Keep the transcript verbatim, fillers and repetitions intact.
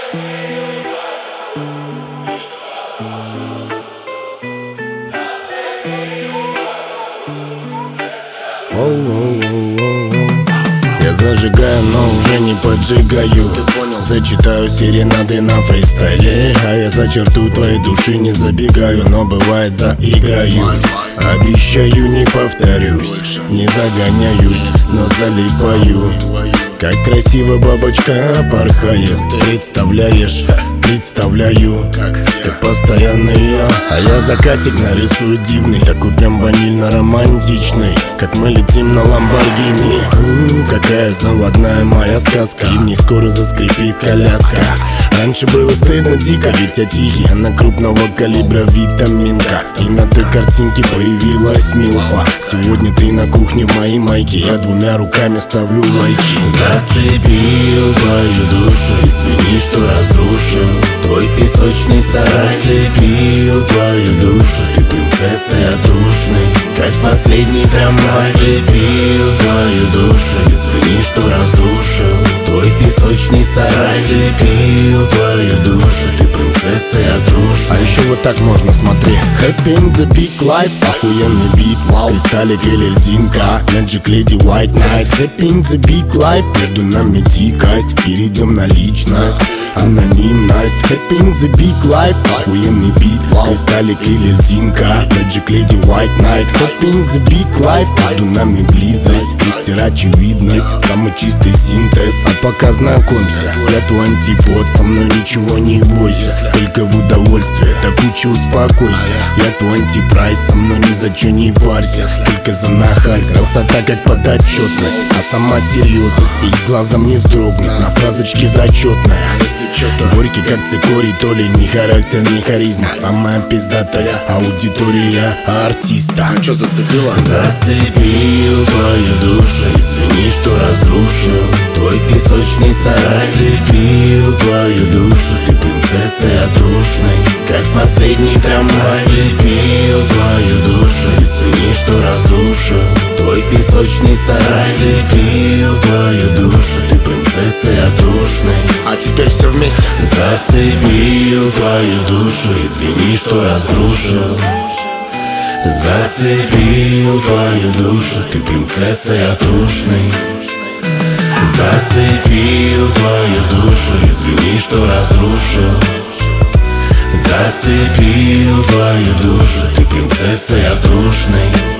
Воу-воу-воу-воу. Я зажигаю, но уже не поджигаю. Зачитаю серенады на фристайле, а я за черту твоей души не забегаю, но бывает заиграюсь. Обещаю, не повторюсь, не загоняюсь, но залипаю. Как красиво бабочка порхает, представляешь? Представляю, как постоянно я. А я закатик нарисую дивный, такой прям ванильно-романтичный. Как мы летим на Ламборгини. У, какая заводная моя сказка. И мне скоро заскрипит коляска. Раньше было стыдно дико, ведь я тихий, а на крупного калибра витаминка. И на той картинке появилась милфа. Сегодня ты на кухне в моей майке, я двумя руками ставлю лайки. Зацепил твою душу, извини, что разрушил твой песочный сарай. Зацепил твою душу, ты принцессой отрушной, как последний трамвай. Зацепил твою душу, извини, что разрушил твой песочный сарай. Зацепил твою душу, ты принцессой отрушной. А еще вот так можно, смотри. Happy in the big life, охуенный бит, вау. Кристаллик или льдинка, Magic Lady White Knight. Happy in the big life, между нами дикость, перейдем на личность, анонимность. Happy in the big life, охуенный бит, вау. Кристаллик или льдинка, Magic Lady White Knight. Happy in the big life, между нами близость, мистер очевидность, самый чистый синтез. А пока знакомься, я твой антипод, со мной ничего не бойся, только в удовольствие, до кучи успокойся. Я твой антипрайс, со мной ни за чё не парься, только за нахальство. Красота как подотчетность, а сама серьезность, и глазом не вздрогнет на фразочке зачетная. Горький как цикорий, то ли ни характер, ни харизма. Самая пиздатая аудитория артиста. Чё зацепило? Зацепил твою душу, извини, что разрушил твой песочный сарай. Зацепил твою душу, ты принцессой отрушной, как последний трамвай. Зацепил твою душу, извини, что разрушил твой песочный сарай. Зацепил твою душу, ты принцессой отрушной. А теперь все вместе. Зацепил твою душу, извини, что разрушил. Зацепил твою душу, ты принцессой отрушной. Зацепил твою душу, извини, что разрушил. Зацепил твою душу, ты принцессой отрушной.